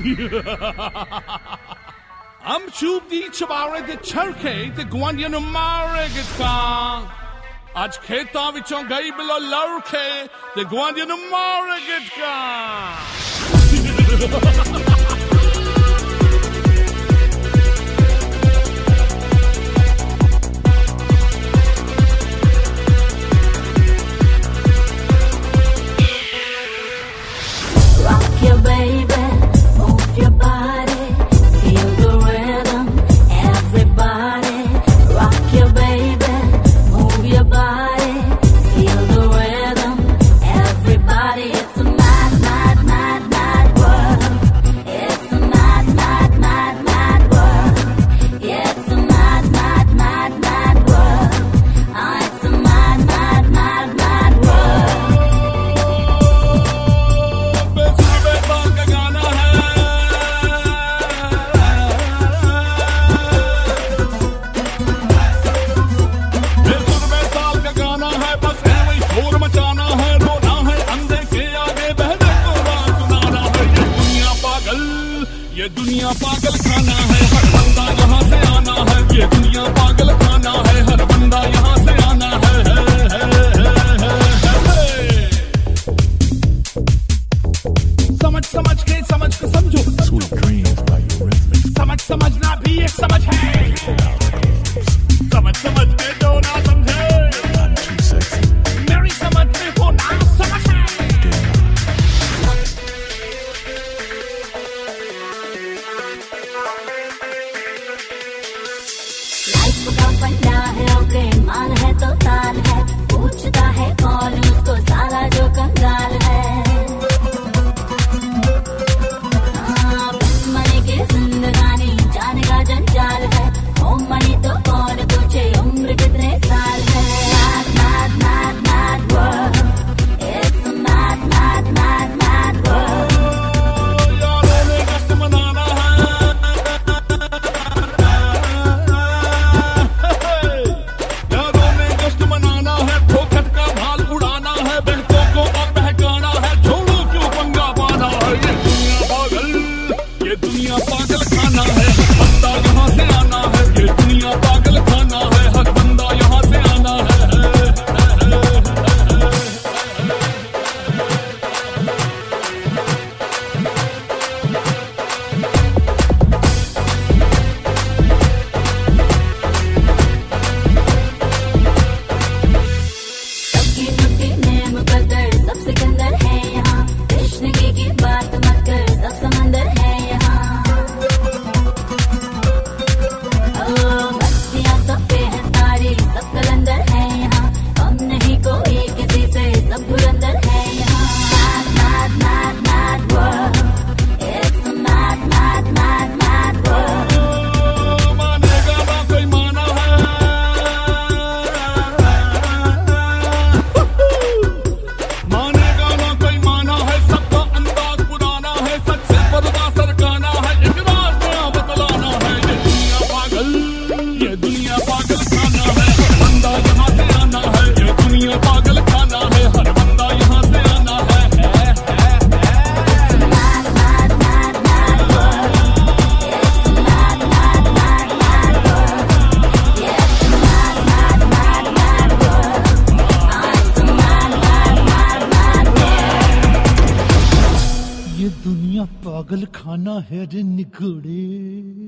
Am tube di chabare de churke de gwanyan mareg ka. Aj kheta vichon gai bilo lurke de gwanyan mareg ka. Rock your baby, move your body, feel the rhythm, everybody. Rock your baby, move your body, feel the rhythm, everybody. It's a mad, mad, mad, mad world. It's a mad, mad, mad, mad world. Yeah, it's a mad, mad, mad, mad world. Ah, it's a mad, mad, mad, mad world. ये दुनिया पागल खाना है, हर बंदा यहाँ से आना है। ये दुनिया पागल खाना है, हर बंदा यहाँ से आना है। समझ के समझो, समझना भी एक समझ है। समझ के जो ना समझे, मेरी समझ में वो ना समझ है। लाइफ का पन्ना है, ओके माल है तो ताल है, पूछता है कौन उसको सारा जो कंगाल है। बिन मनी की जिंदगानी जाने का जंजाल है, होम मनी तो कौन पूछे उम्र कितने साल है। Mad, mad, mad, mad world. It's a mad, mad, mad, mad world. यारों ने कष्ट मनाना है, यारों ने कष्ट मनाना है, फोकट का भाल उड़ाना है, बहतों को अब बहकाना है, छोड़ो क्यों पंगा पाना है। ये दुनिया पागल खाना है, हर बंदा यहाँ से आना है। ये दुनिया पागल खाना है, हर बंदा यहाँ से आना है। सबकी नुक्ती में मुकद्दर, सब सिकंदर है यहाँ। कृष्ण की बात मत कर, सब समंदर है यहाँ। मस्तियाँ सब पे है तारी, सब कलंदर है यहाँ। हम नहीं कोई किसी से, सब धुरंधर है यहाँ। Mad, mad, mad, mad world. It's a mad, mad, mad, mad world. मानेगा ना कोई माना है, मानेगा ना कोई माना है। सबका अंदाज पुराना है, सच से पर्दा सरकाना है, एक राज नया बतलाना है। ये दुनिया पागल खाना है, हर बंदा यहाँ से आना है। ये दुनिया पागल खाना है, हर बंदा यहाँ से आना है। Mad, mad, mad, mad world. It's a mad, mad, mad, mad world. Yeah, it's a mad, mad, mad, mad world. Ah, it's a mad, mad, mad, mad world. ये दुनिया पागल खाना है रे निगड़े।